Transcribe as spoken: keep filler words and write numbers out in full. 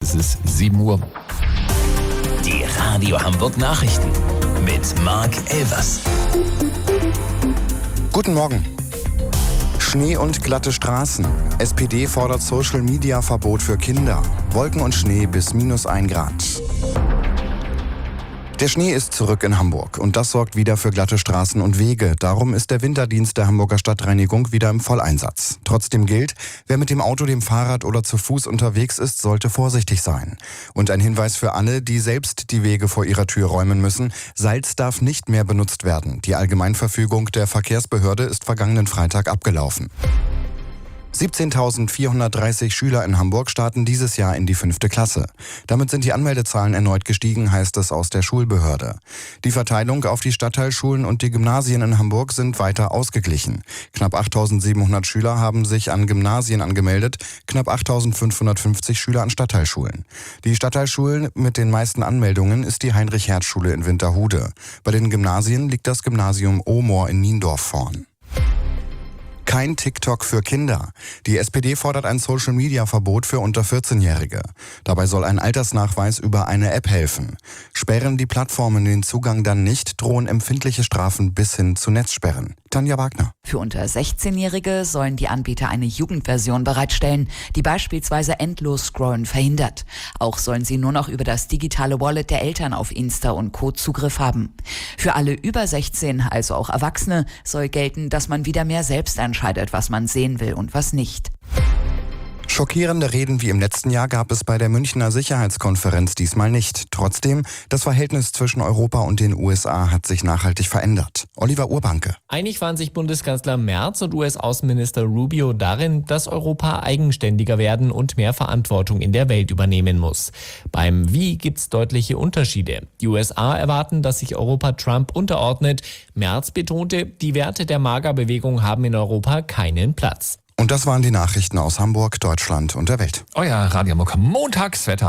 Es ist sieben Uhr. Die Radio Hamburg Nachrichten mit Marc Elvers. Guten Morgen. Schnee und glatte Straßen. S P D fordert Social-Media-Verbot für Kinder. Wolken und Schnee bis minus ein Grad. Der Schnee ist zurück in Hamburg und das sorgt wieder für glatte Straßen und Wege. Darum ist der Winterdienst der Hamburger Stadtreinigung wieder im Volleinsatz. Trotzdem gilt, wer mit dem Auto, dem Fahrrad oder zu Fuß unterwegs ist, sollte vorsichtig sein. Und ein Hinweis für alle, die selbst die Wege vor ihrer Tür räumen müssen: Salz darf nicht mehr benutzt werden. Die Allgemeinverfügung der Verkehrsbehörde ist vergangenen Freitag abgelaufen. siebzehntausendvierhundertdreißig Schüler in Hamburg starten dieses Jahr in die fünfte Klasse. Damit sind die Anmeldezahlen erneut gestiegen, heißt es aus der Schulbehörde. Die Verteilung auf die Stadtteilschulen und die Gymnasien in Hamburg sind weiter ausgeglichen. Knapp achttausendsiebenhundert Schüler haben sich an Gymnasien angemeldet, knapp achttausendfünfhundertfünfzig Schüler an Stadtteilschulen. Die Stadtteilschule mit den meisten Anmeldungen ist die Heinrich-Hertz-Schule in Winterhude. Bei den Gymnasien liegt das Gymnasium Omoor in Niendorf vorn. Kein TikTok für Kinder. Die S P D fordert ein Social-Media-Verbot für unter vierzehnjährige. Dabei soll ein Altersnachweis über eine App helfen. Sperren die Plattformen den Zugang dann nicht, drohen empfindliche Strafen bis hin zu Netzsperren. Tanja Wagner. Für unter sechzehnjährige sollen die Anbieter eine Jugendversion bereitstellen, die beispielsweise endlos Scrollen verhindert. Auch sollen sie nur noch über das digitale Wallet der Eltern auf Insta und Co. Zugriff haben. Für alle über sechzehn, also auch Erwachsene, soll gelten, dass man wieder mehr selbst entscheidet, was man sehen will und was nicht. Schockierende Reden wie im letzten Jahr gab es bei der Münchner Sicherheitskonferenz diesmal nicht. Trotzdem, das Verhältnis zwischen Europa und den U S A hat sich nachhaltig verändert. Oliver Urbanke. Einig waren sich Bundeskanzler Merz und U S-Außenminister Rubio darin, dass Europa eigenständiger werden und mehr Verantwortung in der Welt übernehmen muss. Beim Wie gibt's deutliche Unterschiede. Die U S A erwarten, dass sich Europa Trump unterordnet. Merz betonte, die Werte der MAGA-Bewegung haben in Europa keinen Platz. Und das waren die Nachrichten aus Hamburg, Deutschland und der Welt. Euer Radio Hamburg Montagswetter.